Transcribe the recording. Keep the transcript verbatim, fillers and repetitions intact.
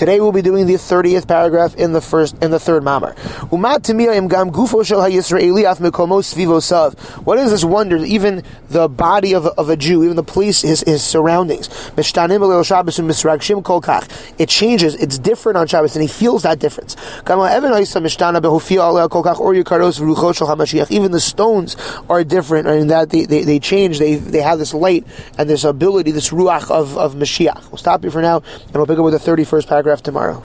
Today we'll be doing the thirtieth paragraph in the first in the third mamar. What is this wonder? Even the body of a, of a Jew, even the place, his his surroundings, it changes. It's different on Shabbos, and he feels that difference. Even the stones are different, and that they, they, they change. They they have this light and this ability, this ruach of of Mashiach. We'll stop here for now, and we'll pick up with the thirty-first paragraph tomorrow.